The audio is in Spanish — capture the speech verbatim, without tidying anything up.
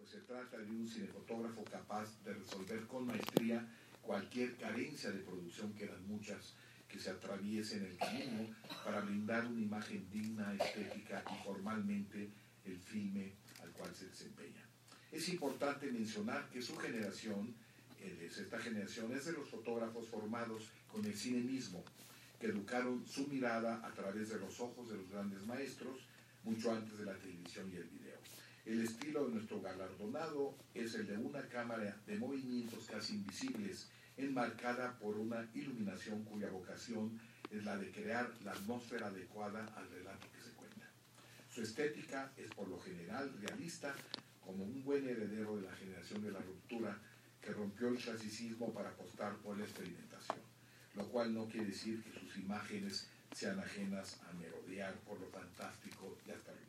pues se trata de un cinefotógrafo capaz de resolver con maestría cualquier carencia de producción, que eran muchas, que se atraviesen en el camino para brindar una imagen digna, estética y formalmente el filme al cual se desempeña. Es importante mencionar que su generación, esta generación es de los fotógrafos formados con el cine mismo, que educaron su mirada a través de los ojos de los grandes maestros, mucho antes de la televisión y el video. El estilo de nuestro galardonado es el de una cámara de movimientos casi invisibles, enmarcada por una iluminación cuya vocación es la de crear la atmósfera adecuada al relato que se cuenta. Su estética es por lo general realista, como un buen heredero de la generación de la ruptura que rompió el clasicismo para apostar por la experimentación, lo cual no quiere decir que sus imágenes sean ajenas a merodear por lo fantástico y hasta lo